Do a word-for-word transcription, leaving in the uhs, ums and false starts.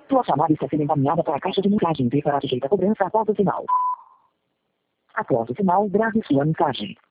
Sua chamada está sendo encaminhada para a caixa de mensagem e fará sujeita a cobrança após o sinal. Após o sinal, grave sua mensagem.